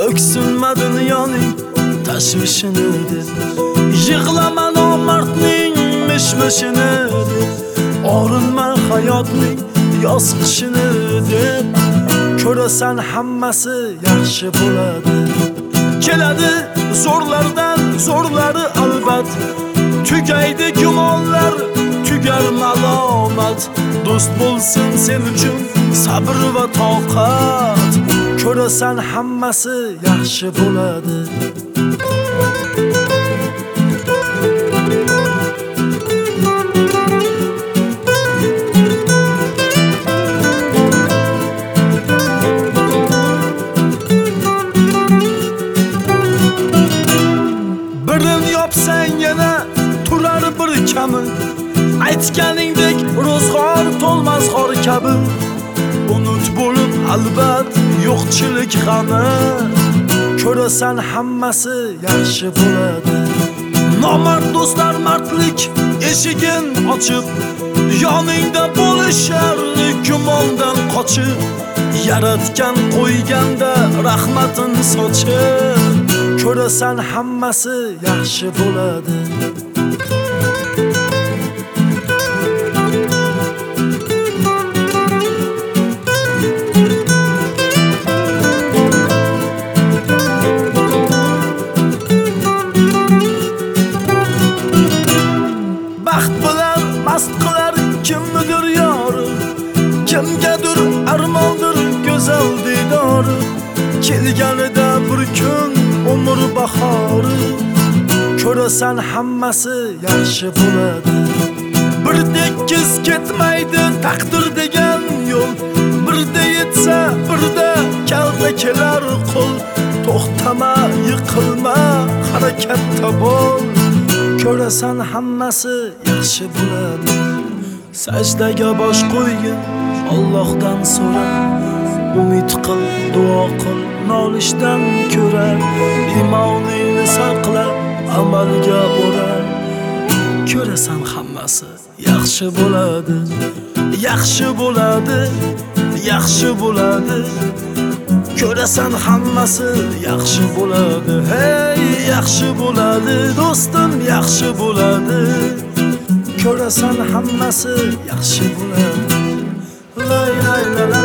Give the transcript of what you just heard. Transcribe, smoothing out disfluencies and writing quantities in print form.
Öksünme dünyanın tashvishini deb, yig'lama nomardning mishmishini deb, orinma hayotning yoz qishini deb. Ko'rasan hammasi yaxshi bo'ladi. Keladi zo'rlardan zo'rlari albat, tugaydi gumonlar, tugar malomat. Do'st bo'lsin sen uchun sabr va toqat. Ko'rasan hammasi yaxshi bo'ladi. Birini yopsang yana turar bir kami, aytganingdek ro'zg'or to'lmas xor kabi. Unut bo'lib albat yo'qchilik g'ami. Ko'rasan hammasi yaxshi bo'ladi. Nomard do'stlar mardlik eshigin ochib, yoningda bo'lishar gumondan qochib. Yaratgan qo'yganda rahmatin sochib. Ko'rasan hammasi yaxshi bo'ladi. Baxt bilan mast qilar kimnidir yori, kimgadir armondir go'zal didori. Kelganida bir kun umr bahori. Ko'rasan hammasi yaxshi bo'ladi. Bir tekis ketmaydi taqdir degan yo'l, birda yetsa birda kalta kelar qo'l. To'xtama, yiqilma, harakatda bo'l. Ko'rasan hammasi yaxshi bo'ladi. Sajdaga bosh qo'ygin, Allohdan so'ra, umid qil, duo qil, nolishdan ko'ra. Iymoningni saqla, amalga o'ra. Ko'rasan hammasi yaxshi bo'ladi. Yaxshi bo'ladi, yaxshi bo'ladi. Ko'rasan hammasi yaxshi bo'ladi. Hey, yaxshi bo'ladi, do'stim, yaxshi bo'ladi. Ko'rasan hammasi yaxshi bo'ladi. La la la